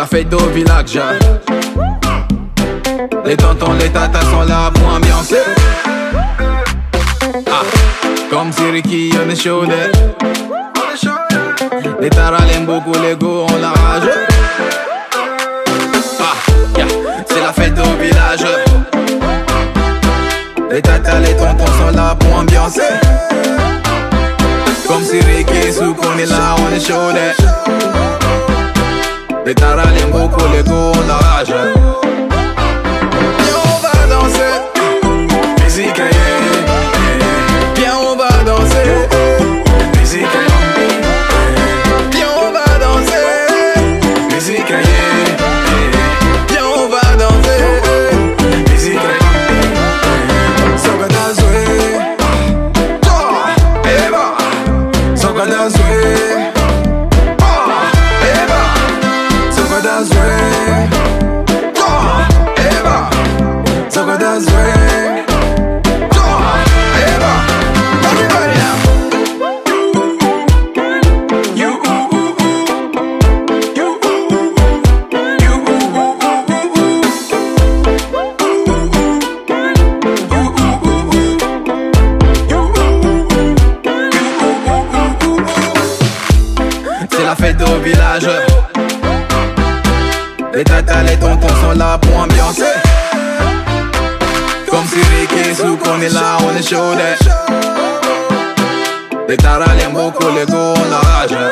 fête au village. Les tontons, les tatas sont là pour ambiancer. Comme si Ricky on est chaud. Les taras l'aiment beaucoup, les go on la rage. C'est la fête au village. Les tatas, les tontons sont là pour ambiancer. Comme si Ricky sous qu'on est là, on est chaud. Les taras l'aiment beaucoup, les go on la rage. Viens on va danser, musique viens on va danser, musique viens on va danser, musique viens on va danser, musique soka danser, eba soka danser, eba soka danser, eba soka danser. La fête au village. Les tatas, les tontons sont là pour ambiancer. Comme si Ricky sous qu'on est là, on est chaud. Les taras l'aiment beaucoup, les go on la rage.